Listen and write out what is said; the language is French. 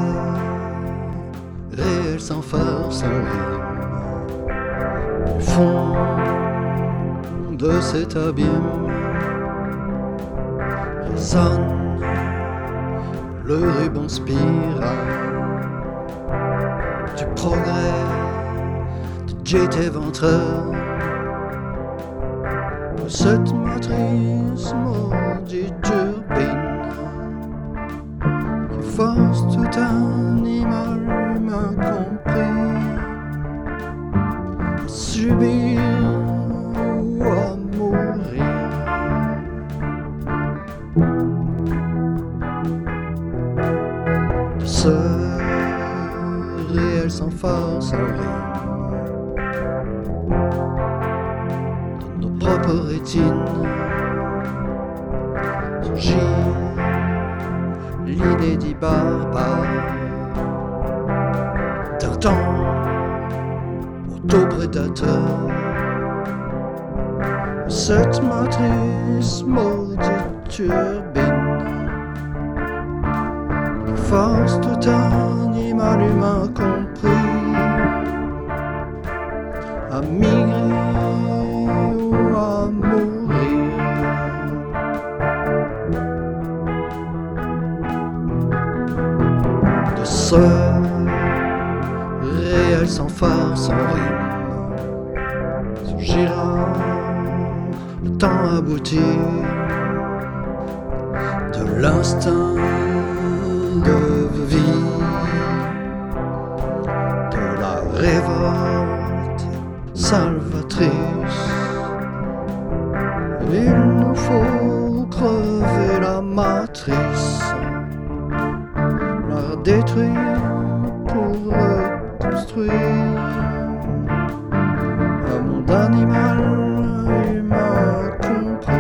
réel sans phare, sans rime. Du fond de cet abîme résonne le ruban spirale du progrès de JT Ventreur. Cette matrice maudite turbine qui force tout animal humain compris à subir ou à mourir. De ce réel sans phare, sans rime, de nos propres rétines surgit l'inédit barbare d'un temps autoprédateur. Cette matrice maudite turbine qui force tout animal humain compris à migrer ou à mourir. De ce réel sans phare, sans rime, surgira le temps abouti de l'instinct de vie, de la révolte salvatrice. Il nous faut crever la matrice, la détruire pour reconstruire un monde animal humain compris.